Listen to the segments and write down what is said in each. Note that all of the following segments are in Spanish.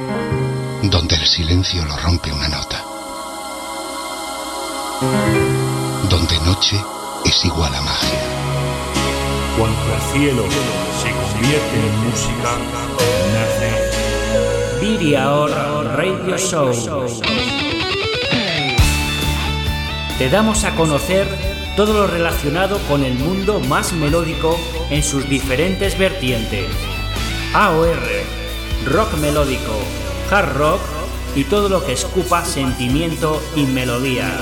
donde el silencio lo rompe una nota, donde noche es igual a magia. Cuando el cielo se convierte en música, nace Video Radio Show. Te damos a conocer todo lo relacionado con el mundo más melódico en sus diferentes vertientes. AOR, rock melódico, hard rock y todo lo que escupa sentimiento y melodía.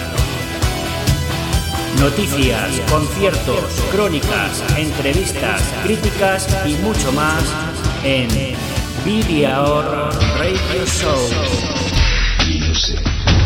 Noticias, conciertos, crónicas, entrevistas, críticas y mucho más en Video Radio Show. Music.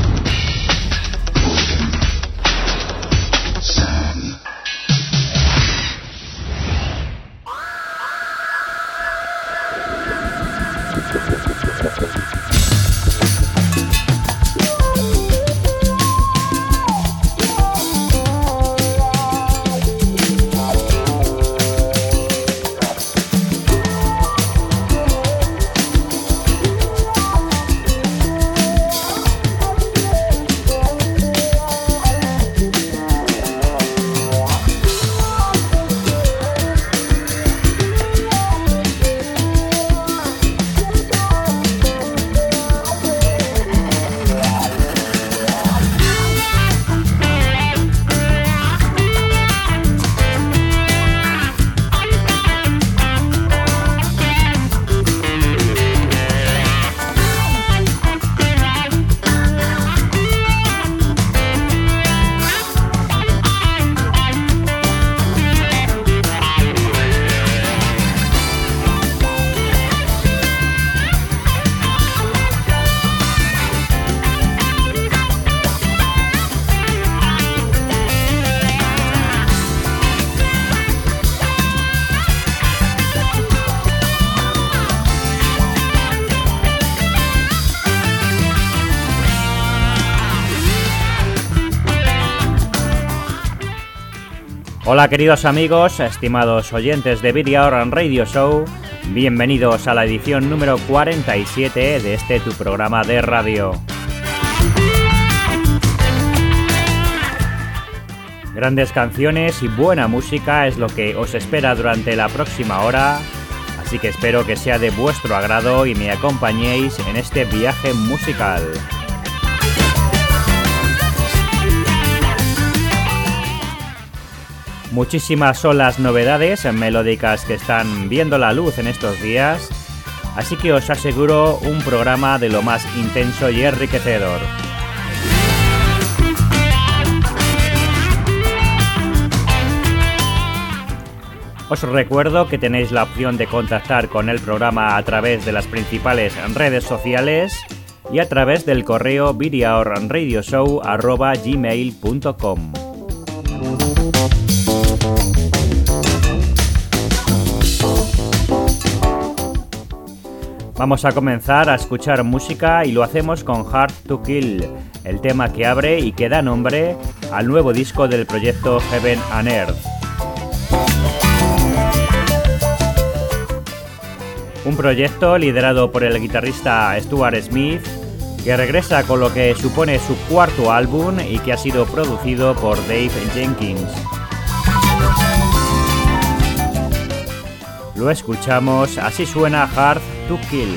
Hola queridos amigos, estimados oyentes de Video Radio Show, bienvenidos a la edición número 47 de este tu programa de radio. Grandes canciones y buena música es lo que os espera durante la próxima hora, así que espero que sea de vuestro agrado y me acompañéis en este viaje musical. Muchísimas son las novedades melódicas que están viendo la luz en estos días, así que os aseguro un programa de lo más intenso y enriquecedor. Os recuerdo que tenéis la opción de contactar con el programa a través de las principales redes sociales y a través del correo videoradioshow@gmail.com. Vamos a comenzar a escuchar música y lo hacemos con Hard to Kill, el tema que abre y que da nombre al nuevo disco del proyecto Heaven and Earth. Un proyecto liderado por el guitarrista Stuart Smith, que regresa con lo que supone su cuarto álbum y que ha sido producido por Dave Jenkins. Lo escuchamos, así suena Hard to Kill.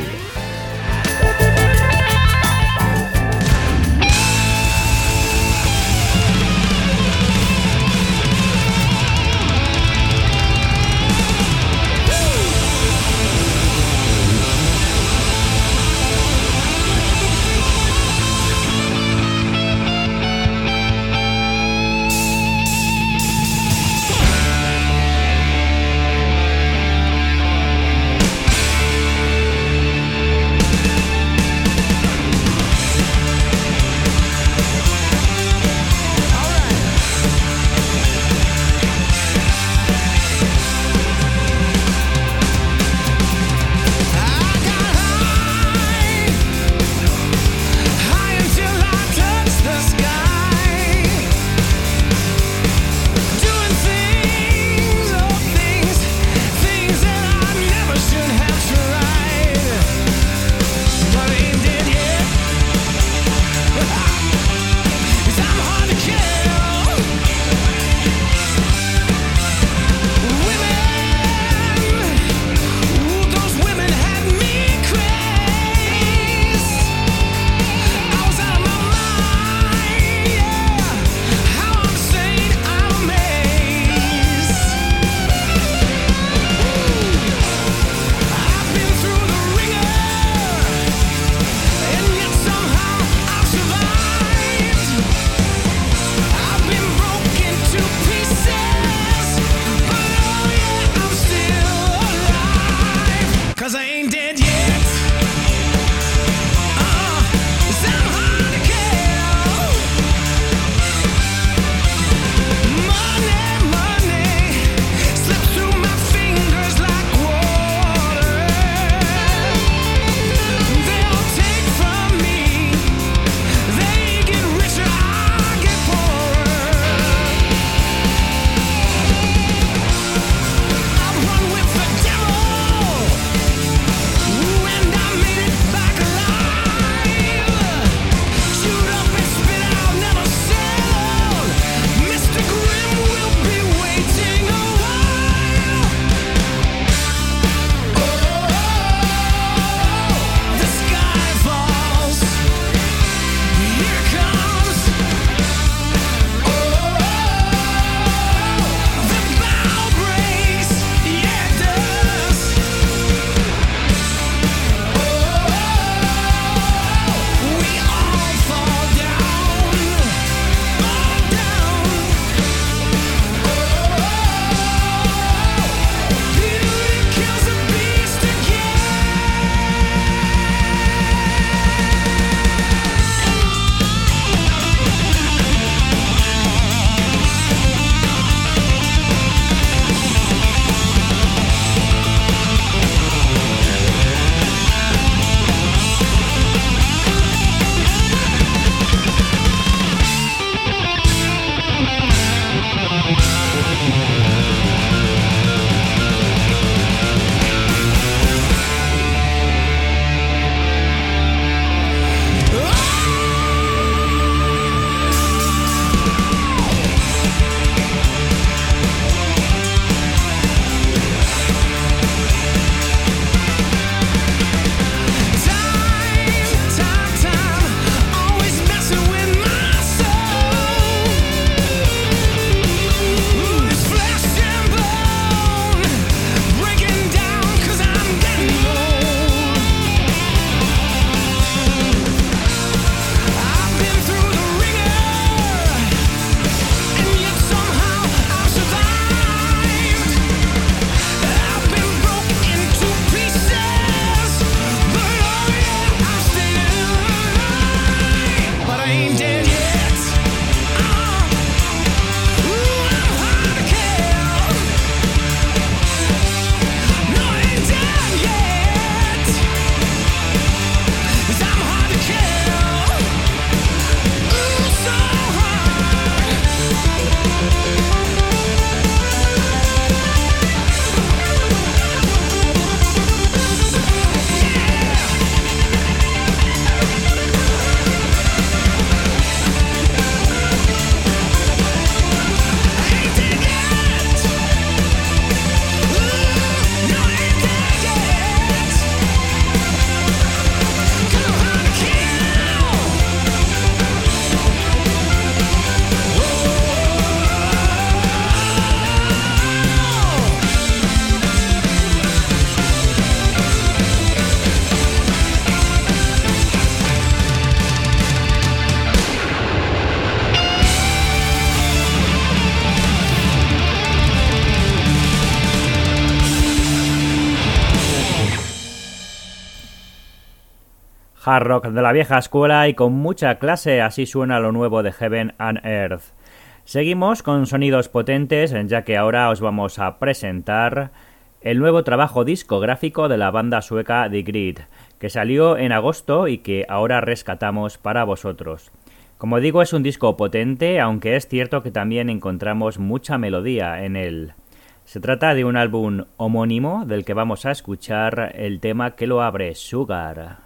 Hard rock de la vieja escuela y con mucha clase, así suena lo nuevo de Heaven and Earth. Seguimos con sonidos potentes, ya que ahora os vamos a presentar el nuevo trabajo discográfico de la banda sueca The Grid, que salió en agosto y que ahora rescatamos para vosotros. Como digo, es un disco potente, aunque es cierto que también encontramos mucha melodía en él. Se trata de un álbum homónimo del que vamos a escuchar el tema que lo abre, Sugar.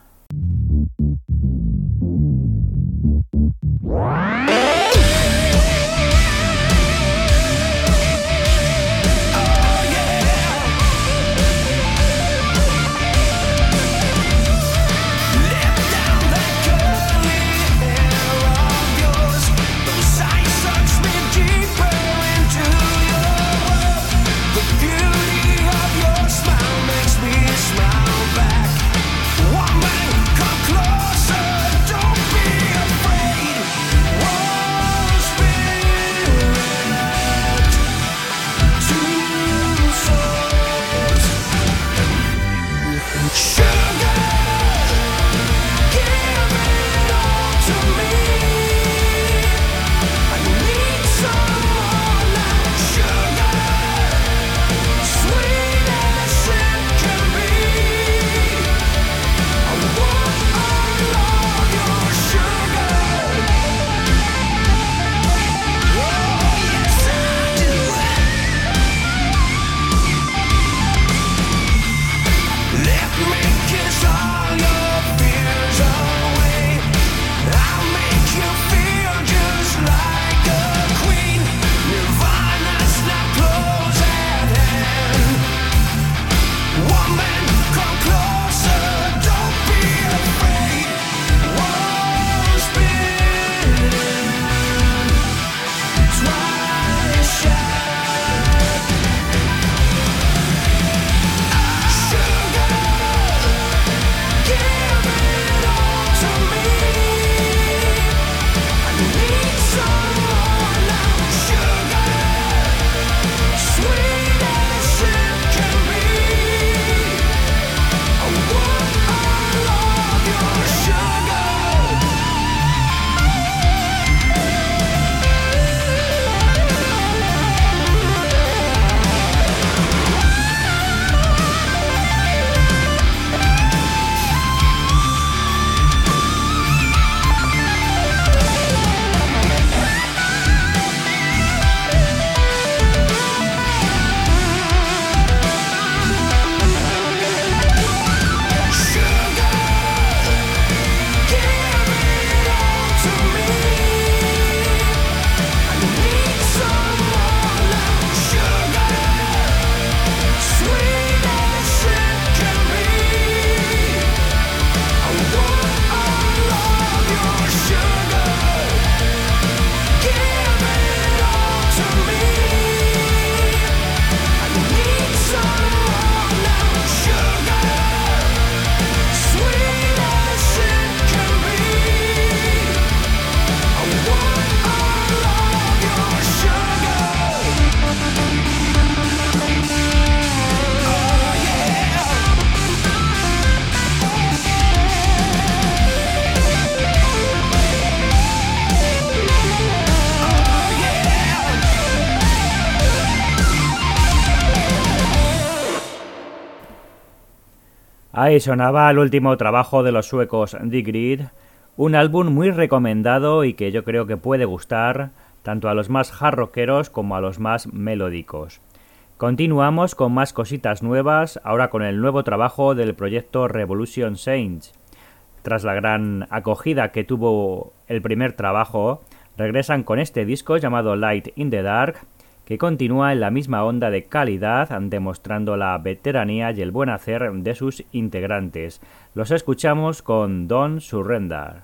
Ahí sonaba el último trabajo de los suecos The Grid, un álbum muy recomendado y que yo creo que puede gustar tanto a los más hard rockeros como a los más melódicos. Continuamos con más cositas nuevas, ahora con el nuevo trabajo del proyecto Revolution Saints. Tras la gran acogida que tuvo el primer trabajo, regresan con este disco llamado Light in the Dark, que continúa en la misma onda de calidad, demostrando la veteranía y el buen hacer de sus integrantes. Los escuchamos con Don't Surrender.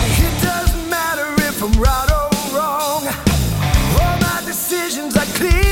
Right or wrong, all my decisions are clear.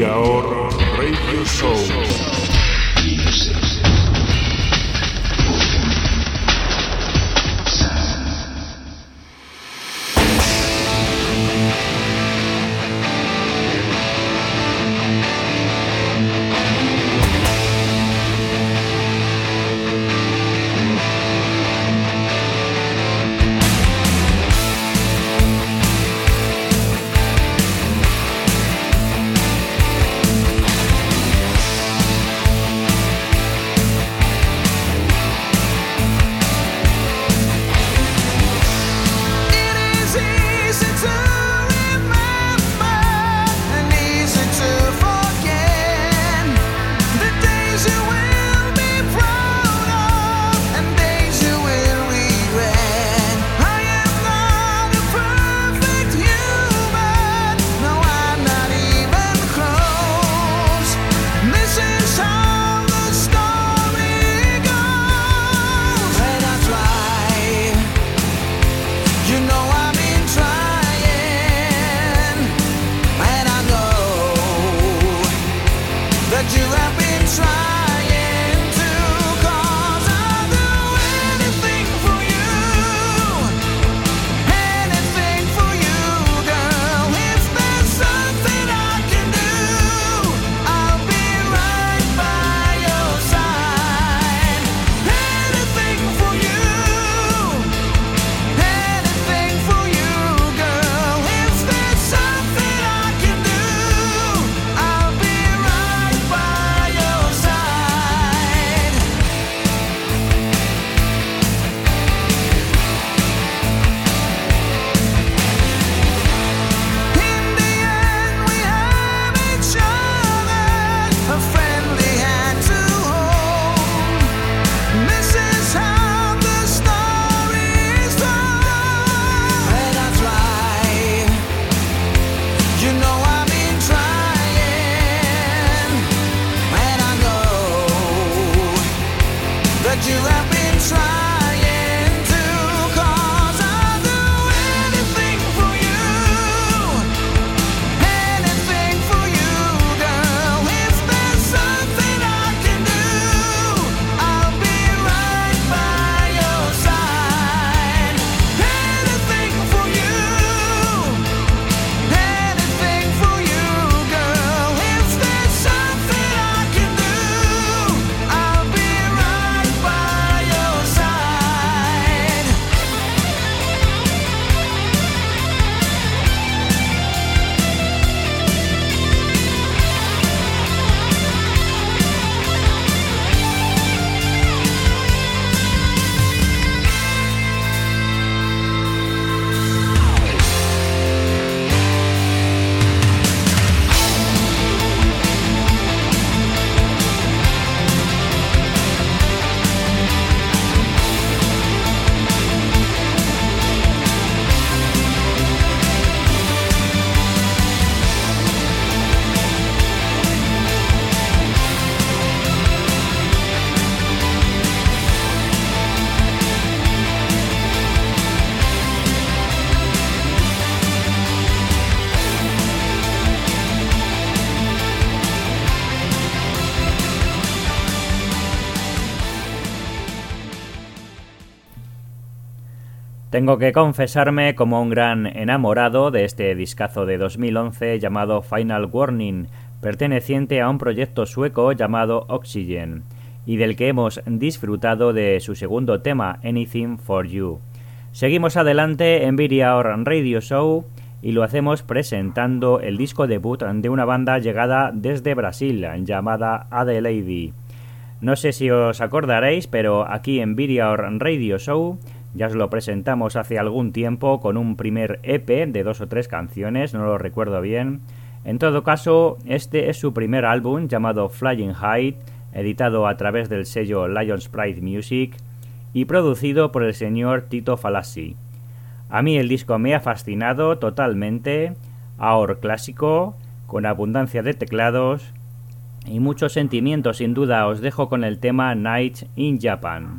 Hour Radio Show. Tengo que confesarme como un gran enamorado de este discazo de 2011 llamado Final Warning, perteneciente a un proyecto sueco llamado Oxygen, y del que hemos disfrutado de su segundo tema, Anything for You. Seguimos adelante en Video Hour Radio Show y lo hacemos presentando el disco debut de una banda llegada desde Brasil llamada Adelaide. No sé si os acordaréis, pero aquí en Video Hour Radio Show ya os lo presentamos hace algún tiempo con un primer EP de 2 o 3 canciones, no lo recuerdo bien. En todo caso, este es su primer álbum llamado Flying High, editado a través del sello Lion's Pride Music y producido por el señor Tito Falassi. A mí el disco me ha fascinado totalmente, Hour clásico, con abundancia de teclados y mucho sentimiento. Sin duda os dejo con el tema Night in Japan.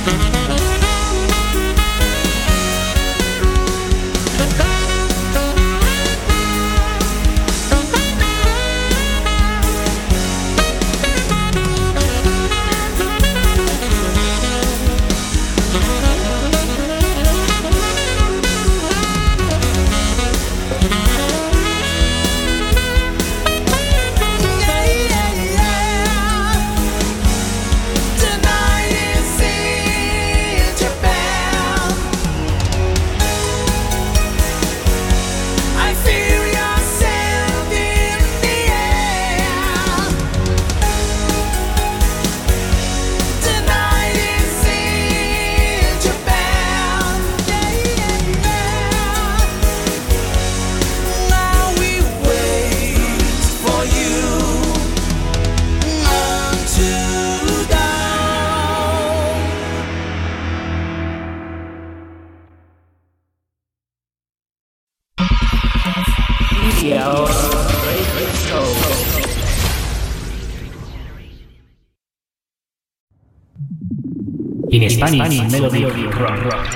In Spanish Melody Rock.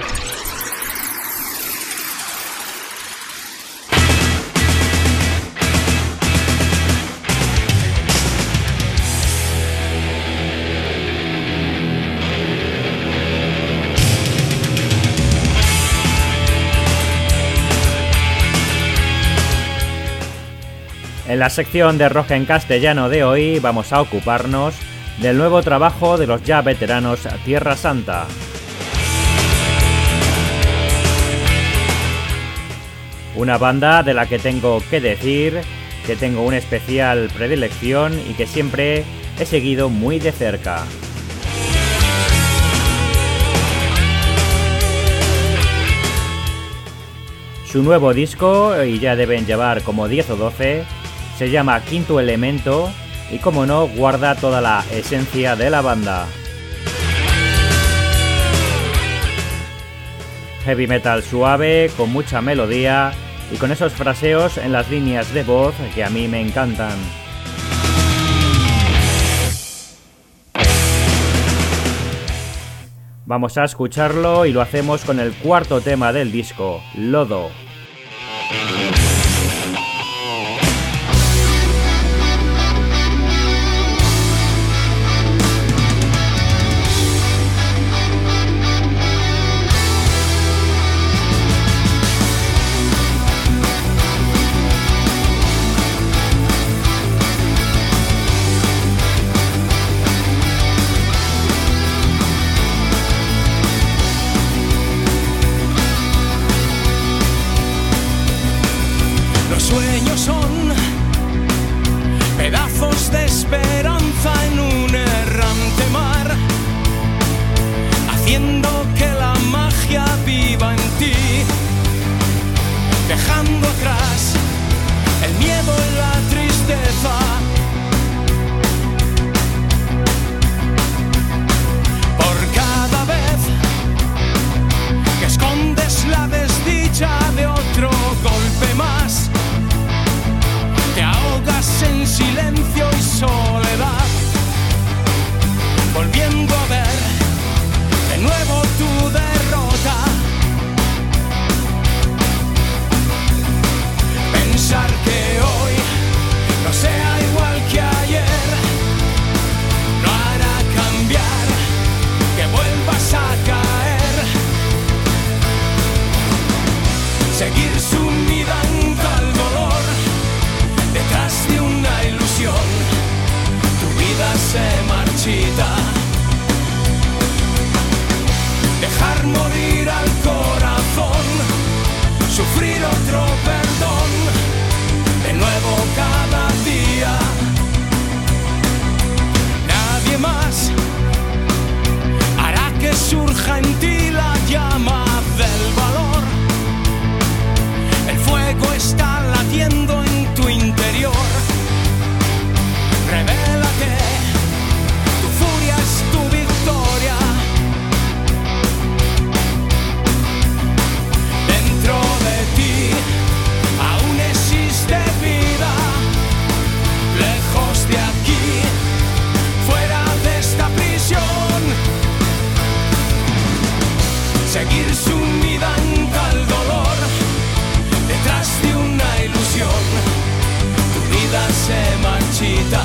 En la sección de rock en castellano de hoy vamos a ocuparnos del nuevo trabajo de los ya veteranos Tierra Santa. Una banda de la que tengo que decir que tengo una especial predilección y que siempre he seguido muy de cerca. Su nuevo disco, y ya deben llevar como 10 o 12, se llama Quinto Elemento y, como no, guarda toda la esencia de la banda. Heavy metal suave, con mucha melodía y con esos fraseos en las líneas de voz que a mí me encantan. Vamos a escucharlo y lo hacemos con el cuarto tema del disco, Lodo. Dejar morir al corazón, sufrir otro perdón, de nuevo cada día. Nadie más hará que surja en ti la llama del valor. El fuego está latiendo en tu interior. Revélate, tu furia es tu victoria. Dentro de ti aún existe vida. Lejos de aquí, fuera de esta prisión. seguir sumida en tal dolor, detrás de una ilusión, tu vida se marchita.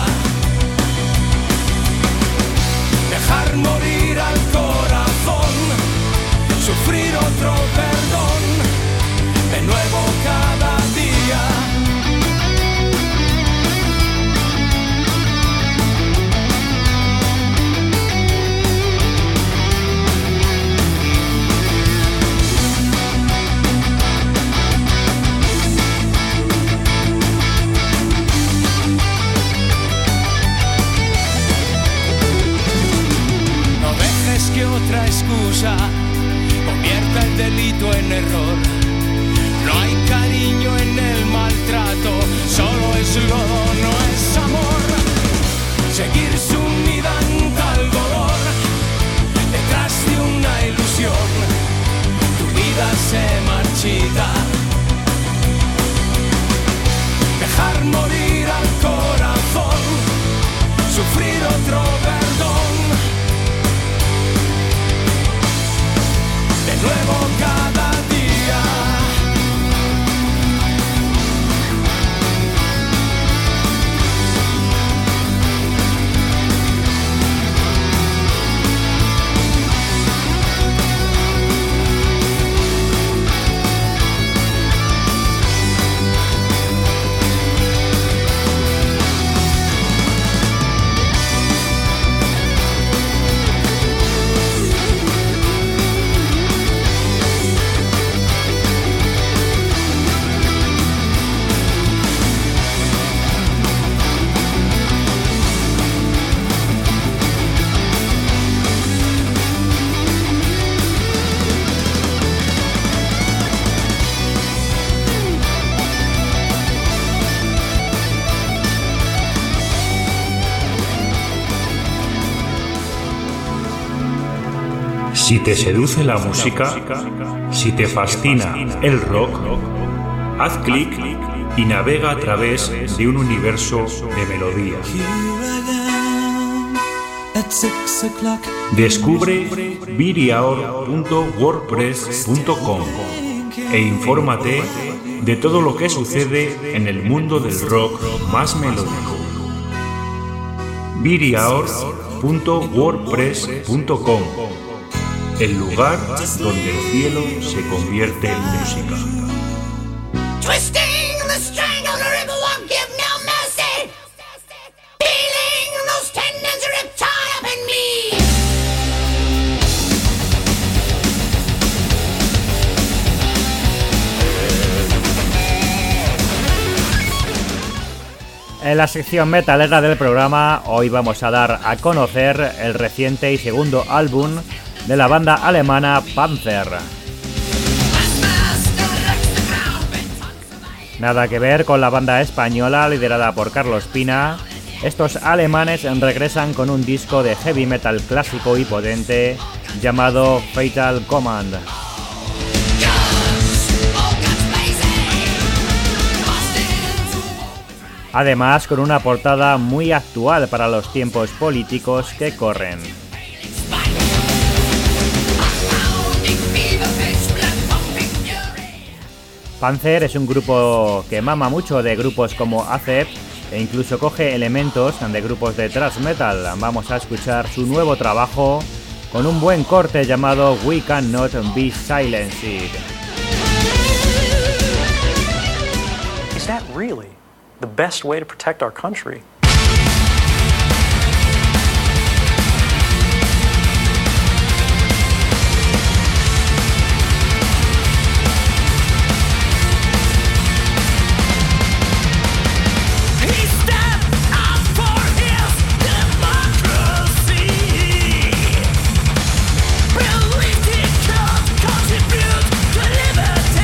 Dejar morir al corazón, sufrir otro perdón, de nuevo cada día. Que otra excusa convierta el delito en error. No hay cariño en el maltrato, solo es lodo, no es amor. Seguir sumida en tal dolor, detrás de una ilusión, tu vida se marchita. Dejar morir al corazón, sufrir otro perdón, de nuevo cada día. Si te seduce la música, si te fascina el rock, haz clic y navega a través de un universo de melodías. Descubre beatyhour.wordpress.com e infórmate de todo lo que sucede en el mundo del rock más melódico. beatyhour.wordpress.com, el lugar donde el cielo se convierte en música. Twisting the string of the river won't give no mercy. Feeling those tendons ripped tied up in me. En la sección metalera del programa, hoy vamos a dar a conocer el reciente y segundo álbum de la banda alemana Panther. Nada que ver con la banda española liderada por Carlos Pina. Estos alemanes regresan con un disco de heavy metal clásico y potente llamado Fatal Command. Además, con una portada muy actual para los tiempos políticos que corren. Panther es un grupo que mama mucho de grupos como Accept e incluso coge elementos de grupos de thrash metal. Vamos a escuchar su nuevo trabajo con un buen corte llamado We Cannot Be Silenced. Is that really the best way to protect our country?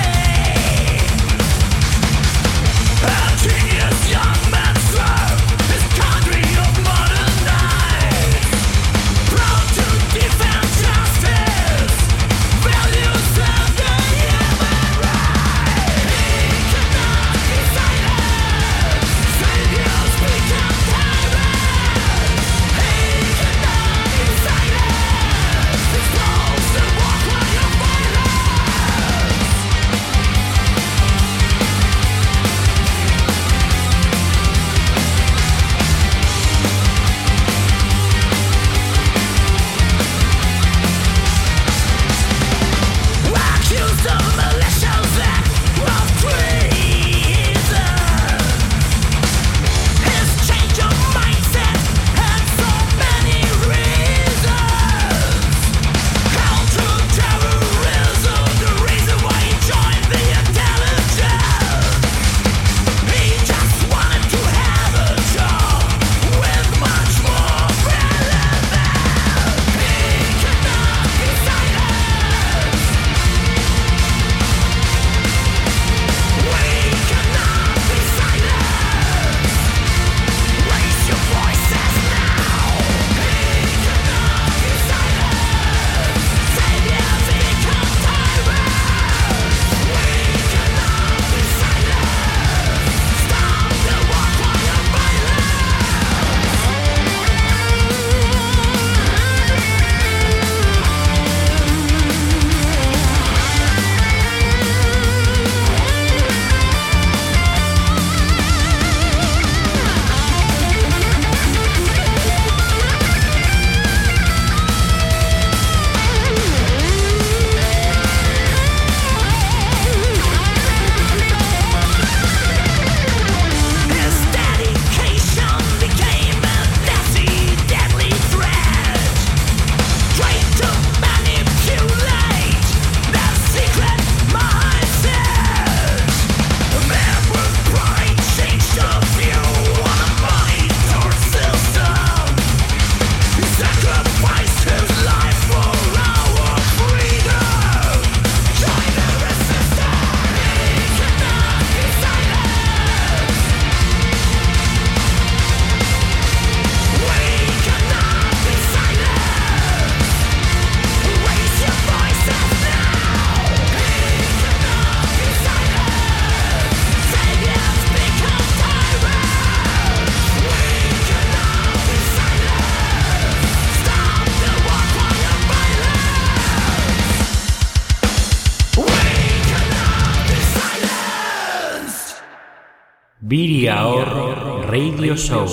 Young man, slow. Viriaor Radio Show.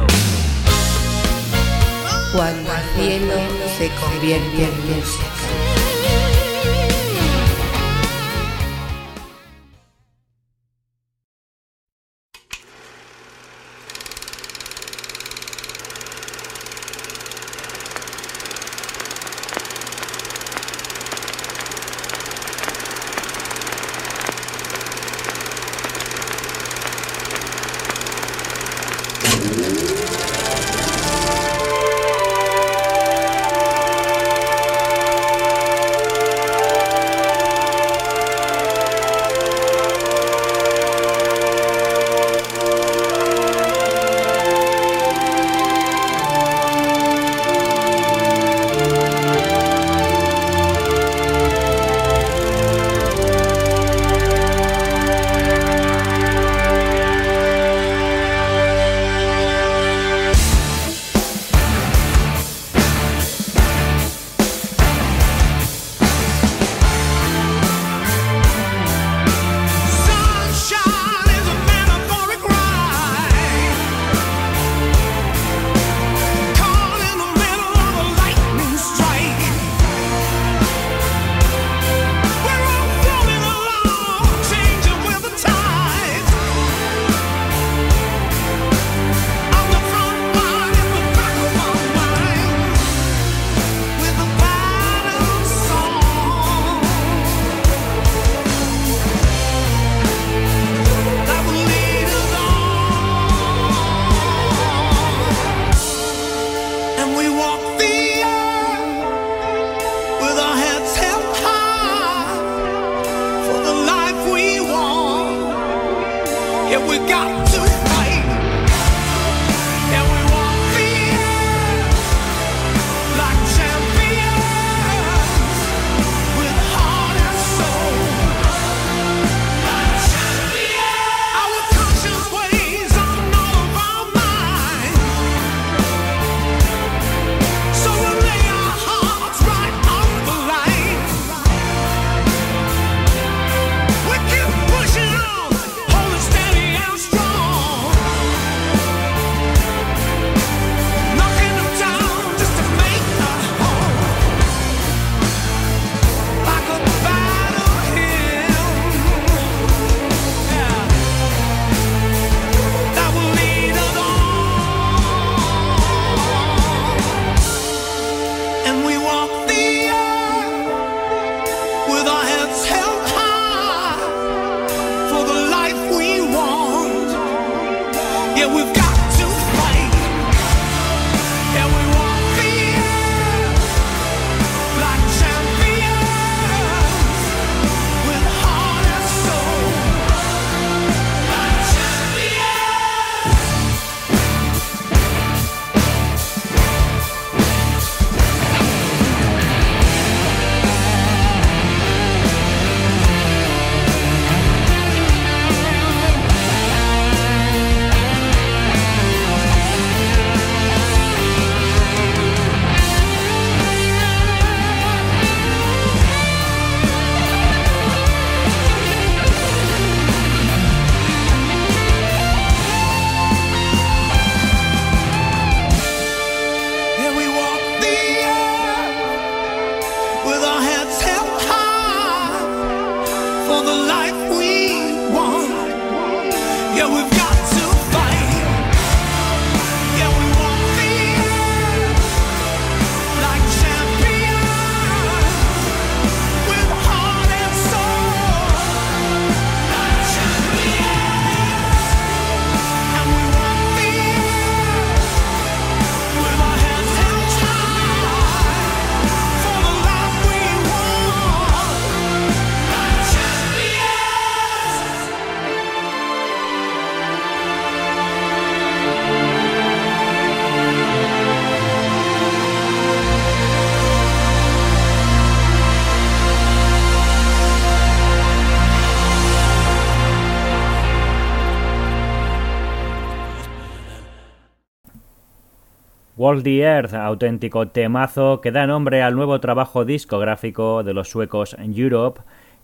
Cuando el cielo se convierte en música. Walk the Earth, auténtico temazo que da nombre al nuevo trabajo discográfico de los suecos Europe,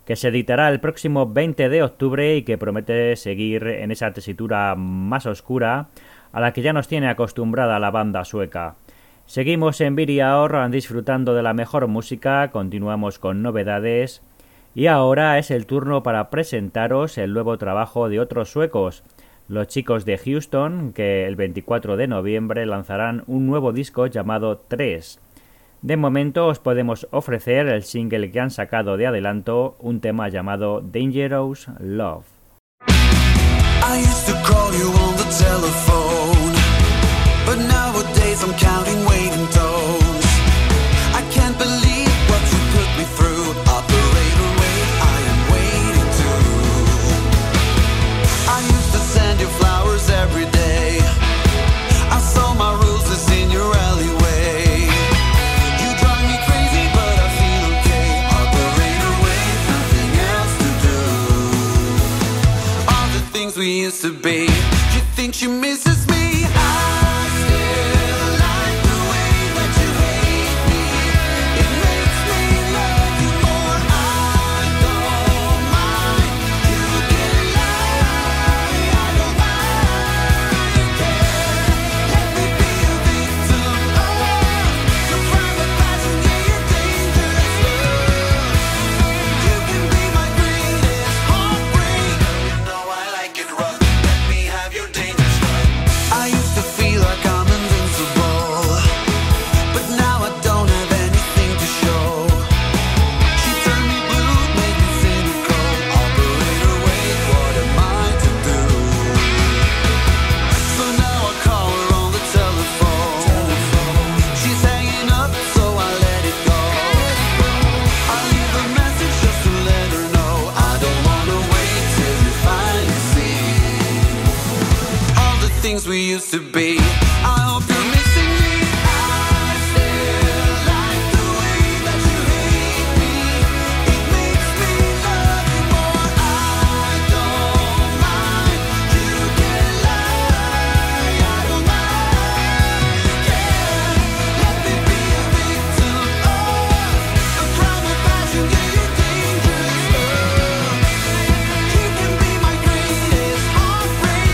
que se editará el próximo 20 de octubre y que promete seguir en esa tesitura más oscura a la que ya nos tiene acostumbrada la banda sueca. Seguimos en Beery Hour disfrutando de la mejor música, continuamos con novedades y ahora es el turno para presentaros el nuevo trabajo de otros suecos, los chicos de Houston, que el 24 de noviembre lanzarán un nuevo disco llamado 3. De momento os podemos ofrecer el single que han sacado de adelanto, un tema llamado Dangerous Love. I used to call you on the telephone, but nowadays I'm counting waiting tones. I can't believe what you put me through. Operator, wait, I am waiting too. I used to send you flowers every day. I saw my roses in your alleyway. You drive me crazy, but I feel okay. Operator, wait, nothing else to do. All the things we used to be. You think she misses me? We used to be. I hope you're missing me. I still like the way that you hate me. It makes me love you more. I don't mind. You can lie. I don't mind. Yeah, let me be a victim of a crime of passion. Yeah, you're dangerous love. You can be my greatest heartbreak.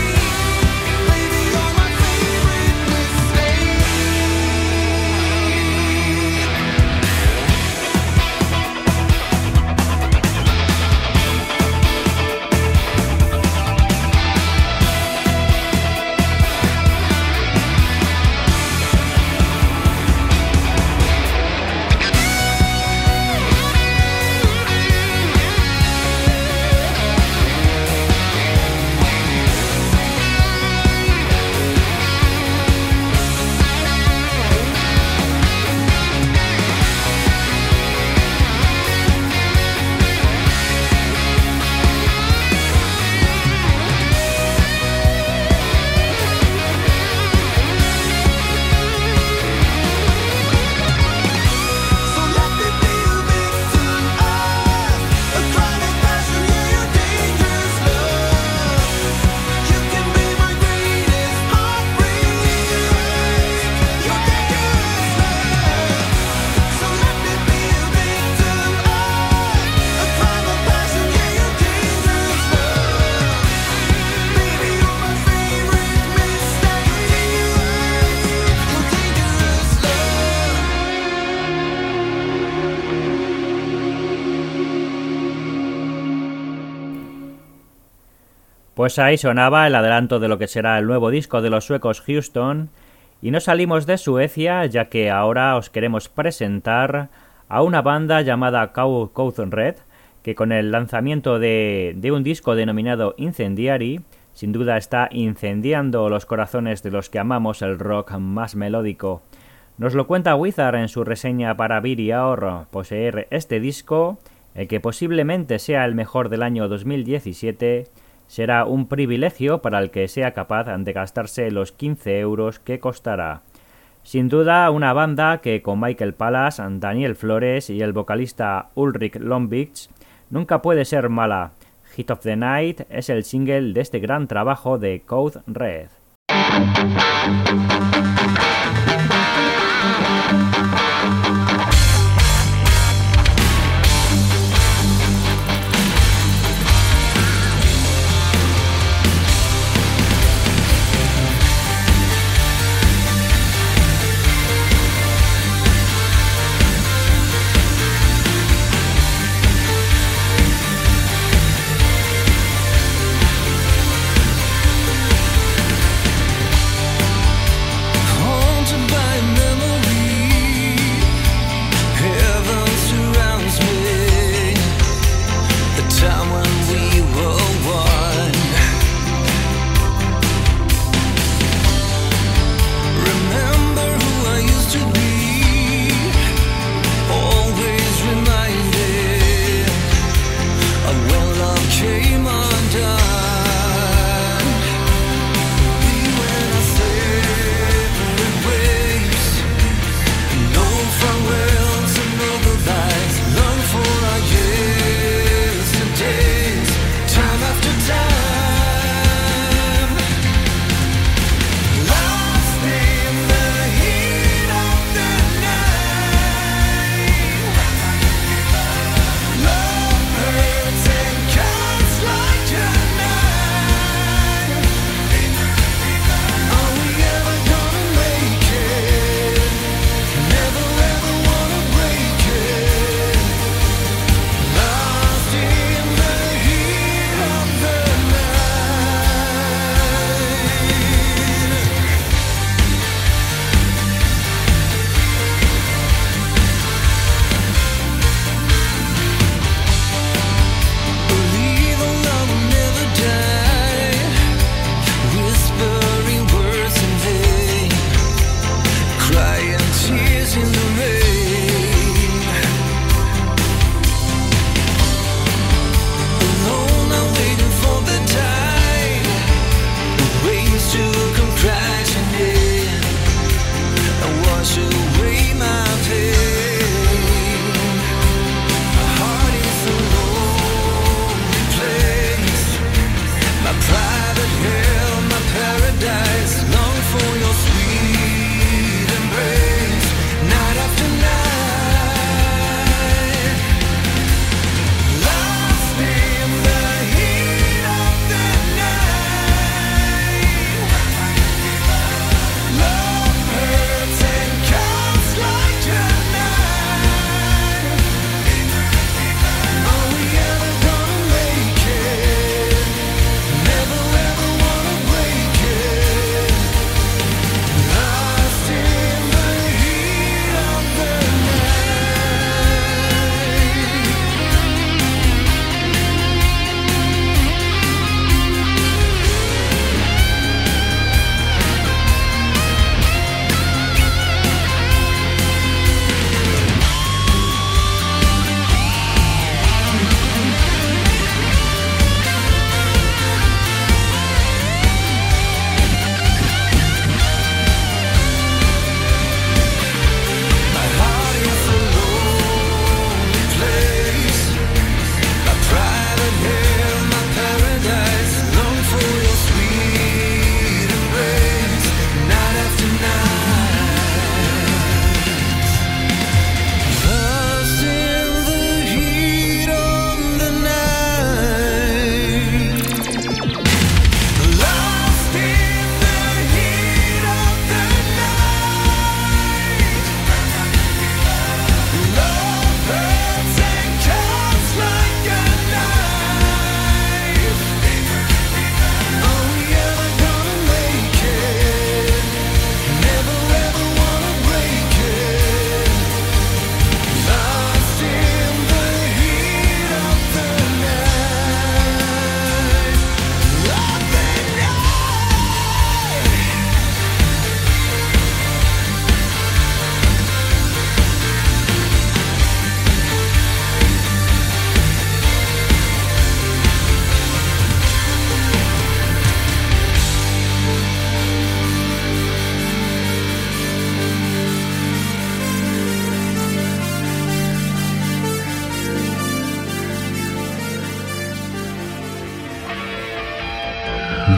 Pues ahí sonaba el adelanto de lo que será el nuevo disco de los suecos Houston, y no salimos de Suecia ya que ahora os queremos presentar a una banda llamada Code Red, que con el lanzamiento de un disco denominado Incendiary, sin duda está incendiando los corazones de los que amamos el rock más melódico. Nos lo cuenta Wizard en su reseña para Beery Hour. Poseer este disco, el que posiblemente sea el mejor del año 2017, será un privilegio para el que sea capaz de gastarse los 15 euros que costará. Sin duda, una banda que con Michael Pallas, Daniel Flores y el vocalista Ulrich Lombich nunca puede ser mala. Hit of the Night es el single de este gran trabajo de Code Red.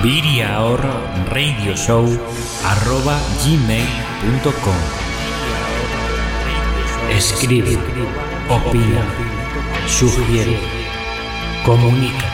viriaorradioshow@gmail.com. Escribe, opina, sugiere, comunica.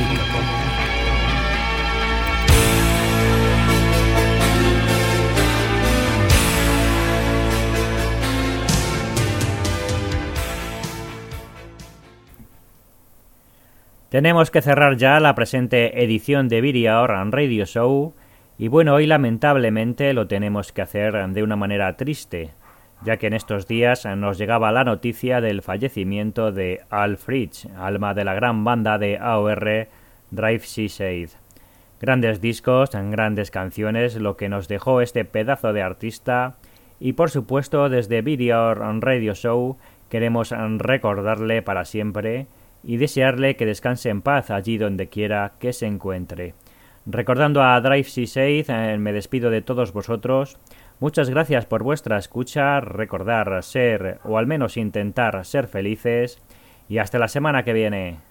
Tenemos que cerrar ya la presente edición de Video Hour Radio Show y bueno, hoy lamentablemente lo tenemos que hacer de una manera triste, ya que en estos días nos llegaba la noticia del fallecimiento de Al Fritsch, alma de la gran banda de AOR Drive Seaside. Grandes discos, grandes canciones, lo que nos dejó este pedazo de artista y por supuesto desde Video Hour Radio Show queremos recordarle para siempre y desearle que descanse en paz allí donde quiera que se encuentre. Recordando a Drive Seaside, me despido de todos vosotros. Muchas gracias por vuestra escucha, recordar ser o al menos intentar ser felices y hasta la semana que viene.